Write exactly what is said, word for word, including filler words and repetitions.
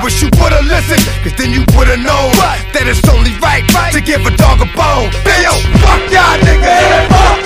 wish you would've listened, cause then you would've known that it's only right to give a dog a bone. Hey yo, fuck y'all niggas, fuck